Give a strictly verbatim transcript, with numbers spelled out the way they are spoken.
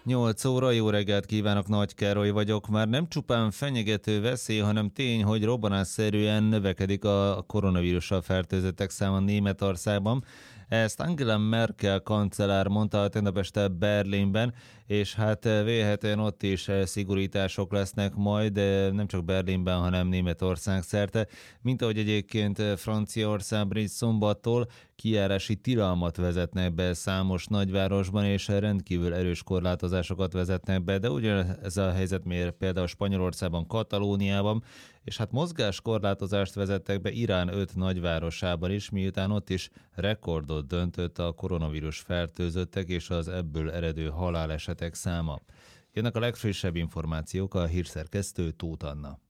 nyolc óra, jó reggelt kívánok, Nagy Károly vagyok. Már nem csupán fenyegető veszély, hanem tény, hogy robbanásszerűen növekedik a koronavírussal fertőzöttek száma Németországban. Ezt Angela Merkel kancellár mondta tegnap este Berlinben, és hát vélhetően ott is szigorítások lesznek majd, nem csak Berlinben, hanem Németország szerte. Mint ahogy egyébként Franciaországban is szombattól kijárási tilalmat vezetnek be számos nagyvárosban, és rendkívül erős korlátozásokat vezetnek be, de ugyanez a helyzet mér például Spanyolországban, Katalóniában, és hát mozgáskorlátozást vezettek be Irán öt nagyvárosában is, miután ott is rekordot döntött a koronavírus fertőzöttek és az ebből eredő halálesetek száma. Jönnek a legfrissebb információk, a hírszerkesztő Tóth Anna.